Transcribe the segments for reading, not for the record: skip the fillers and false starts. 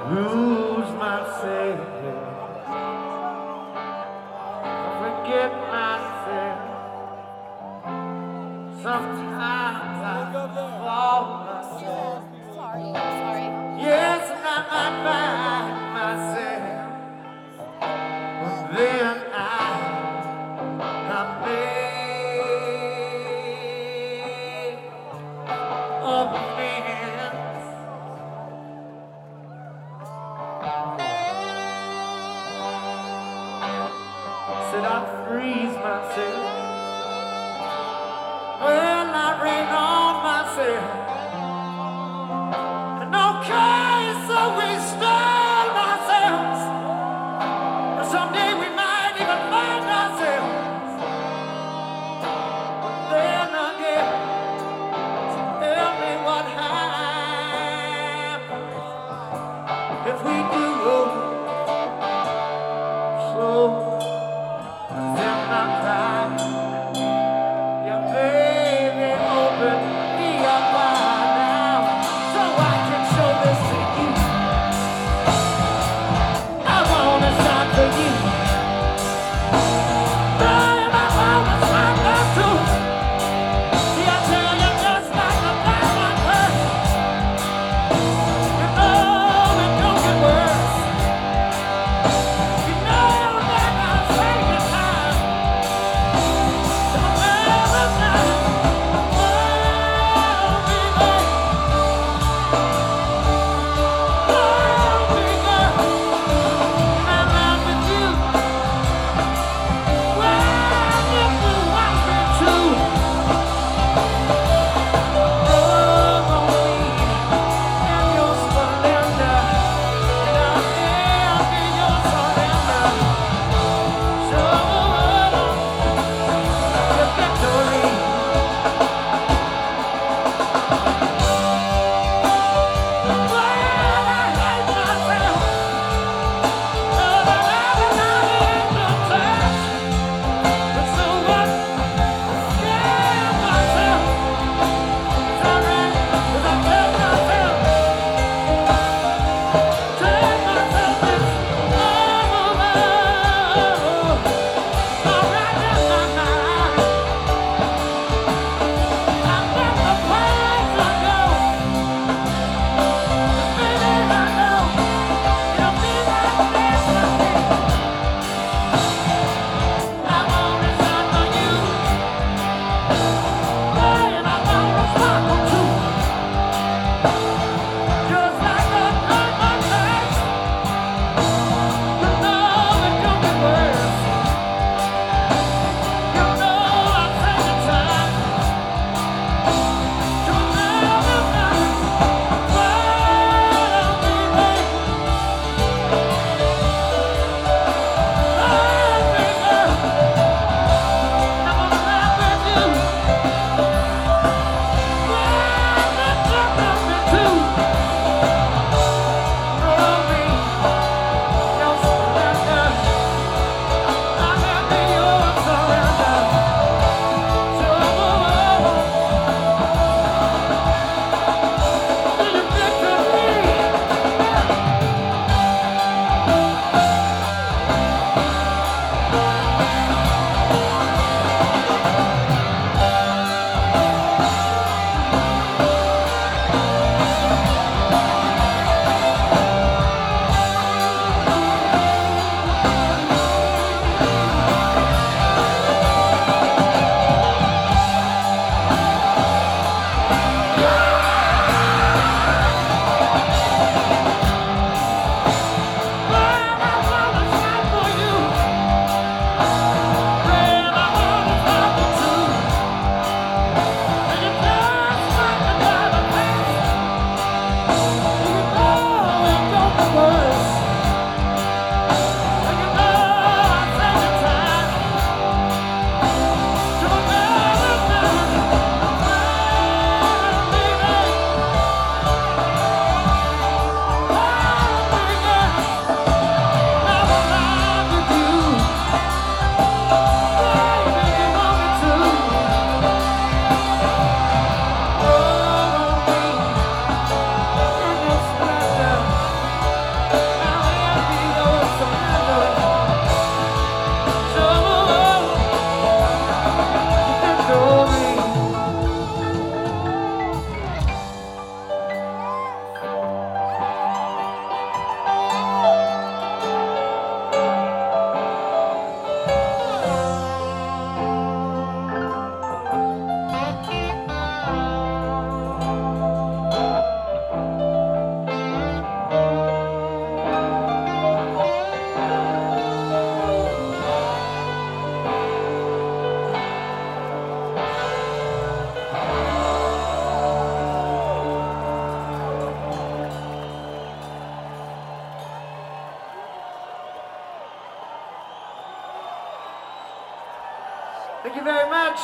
lose myself, forget myself. Sometimes I fall myself. Sorry. Yes, and I might find myself, but then I'm made of men. Said I freeze myself. Well, I rain on myself. And okay, so we style ourselves. And someday we might even find ourselves. But then again, tell me what happens if we do go slow. Then I cry. Yeah, baby, open me up wide now so I can show this to you. I wanna shine for you. Baby, I wanna shine for too. See, I tell you just like a diamond hurt. You know it don't get worse. Thank you very much.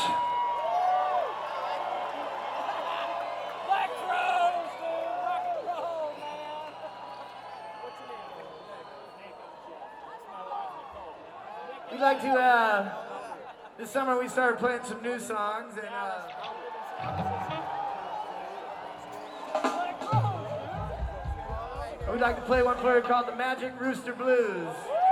Black Rose, dude, rock and roll, man. What's your name? We'd like to, this summer we started playing some new songs, and we'd like to play one for you called the Magic Rooster Blues.